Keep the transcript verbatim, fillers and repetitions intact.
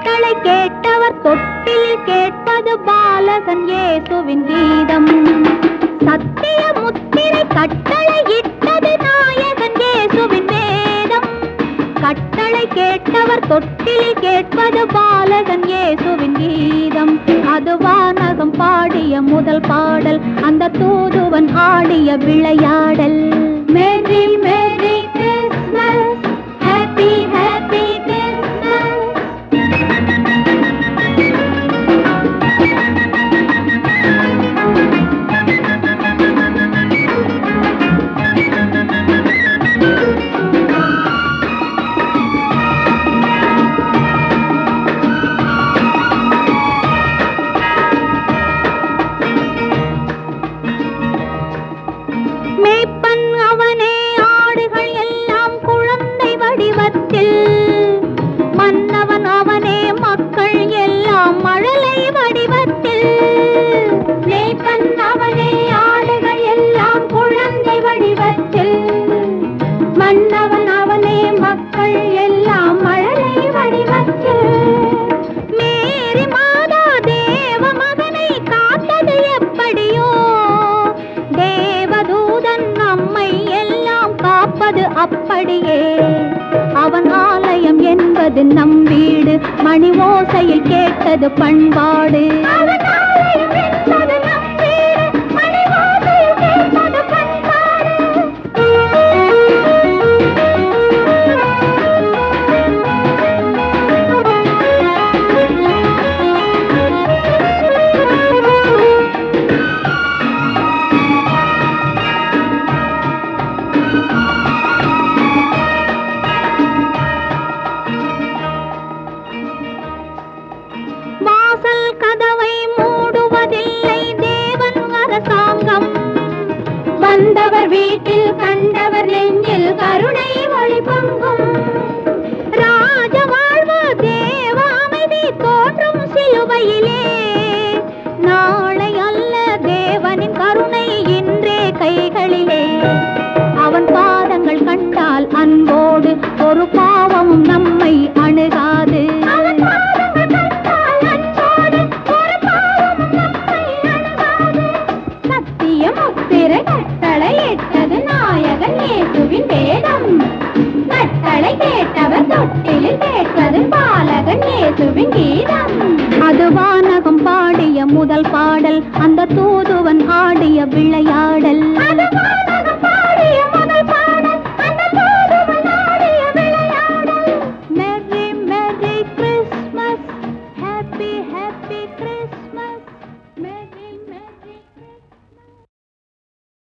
கட்டளை கேட்டவர் தொட்டில் கேட்பது பாலகன் இயேசுவின் கீதம். சத்திய முத்திரை கட்டளை இட்டது நாயகன் இயேசுவின் வேதம். கட்டளை கேட்டவர் தொட்டில் கேட்பது பாலகன் இயேசுவின் கீதம். அது வானகம் பாடிய முதல் பாடல், அந்த தூதுவன் ஆடிய விளையாடல். Merry merry Christmas, happy happy Christmas. மேய்ப்பன் அவனே, ஆடுகள் எல்லாம் குழந்தை வடிவத்தில். மன்னவன் அவனே, மக்கள் எல்லாம் மழலை வடிவத்தில். மேய்ப்பன் அவனே, ஆடுகள் எல்லாம் குழந்தை வடிவத்தில். மன்னவன் அவனே, மக்கள் எல்லாம் மழலை வடிவத்தில். மேரி மாதா தேவ மகனை காத்தது எப்படியோ, தேவதூதன் நம்மை எல்லாம் காப்பது அப்படியே. அவன் ஆலயம் என்பது நம் வீடு, மணி ஓசையில் கேட்டது பண்பாடு. அவன் ஆலயம் என்பது நம் வீடு, மணி ஓசையில் கேட்டது பண்பாடு. வாசல் கதவை மூடுவதில்லை தேவன் அரசாங்கம். வந்தவர் வீட்டில் கண்டவர் நெஞ்சில் கருணை ஒளி பொங்கும். ராஜ வாழ்வு தேவ அமைதி தோன்றும் சிலுவையிலே. நாளை அல்ல தேவனின் கருணை இன்றே கைகளிலே. அவன் பாதங்கள் கண்டால் அன்போடு ஒரு பாவமும் நம்மை அணுகாது. சத்திய முத்திரை கட்டளை இட்டது நாயகன் இயேசுவின் வேதம். கட்டளை கேட்டவர் தொட்டிலில் கேட்பது பாலகன் இயேசுவின் கீதம். அது வானகம் பாடிய முதல் பாடல், அந்த தூதுவன் ஆடிய விளையாடல்.